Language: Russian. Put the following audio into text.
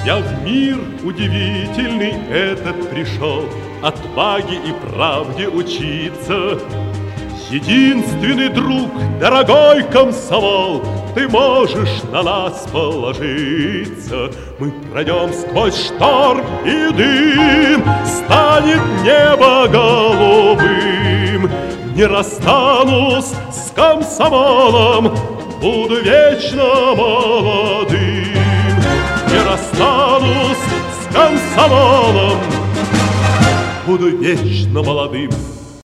Я в мир удивительный этот пришел, отваге и правде учиться. Единственный друг, дорогой комсомол, ты можешь на нас положиться. Мы пройдем сквозь шторм и дым, станет небо голубым. Не расстанусь с комсомолом, буду вечно молодым. Не расстанусь с комсомолом, буду вечно молодым.